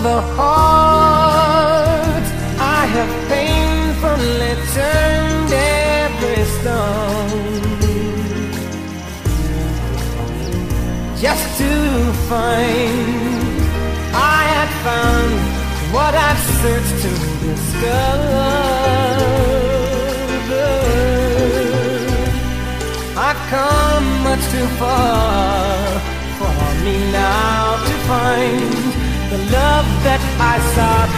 the heart, I have painfully turned every stone, just to find I had found what I've searched to discover. I've come much too far for me now to find the love that I sought